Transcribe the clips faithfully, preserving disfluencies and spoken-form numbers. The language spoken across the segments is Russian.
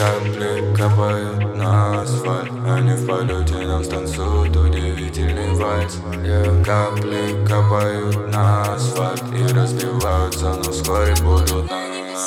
Капли капают на асфальт, они в полете нам станцуют удивительный вальс. yeah. Капли капают на асфальт и разбиваются, но вскоре будут на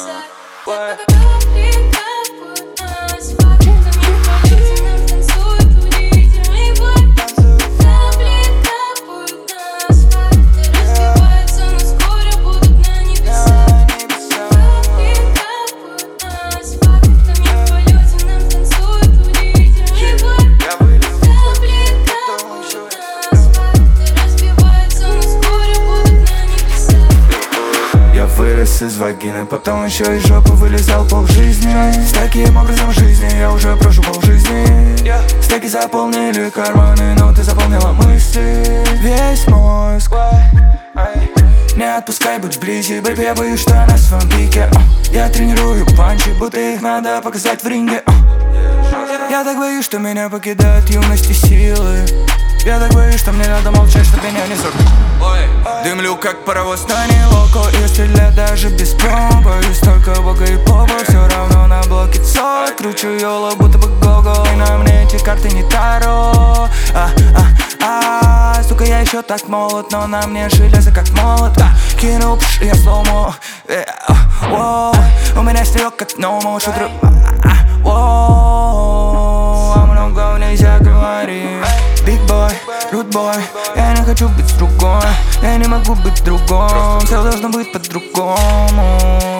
Вырос из вагины, потом еще из жопы вылезал полжизни. С таким образом жизни я уже прошу полжизни. Стеки заполнили карманы, но ты заполнила мысли. Весь мозг. Не отпускай, будь вблизи, бэйби, я боюсь, что я на своем пике. Я тренирую панчи, будто их надо показать в ринге. Я так боюсь, что меня покидают юность и силы. Я так боюсь, что мне надо молчать, чтоб меня не сорвать. Дымлю как паровоз на нелоко и стреляю даже без промо. Боюсь только бога и попа, все равно на блоке цой. Кручу йоло, будто бы го-го, и на мне эти карты не таро. а, а, а, Сука, я еще так молод, но на мне железо как молот. а, Кинул пш, я сломо. э, а, У меня стрелок как номо, шутру. А много нельзя говорить. Big boy, rude boy, я не хочу быть другой. Я не могу быть другом, все должно быть по-другому.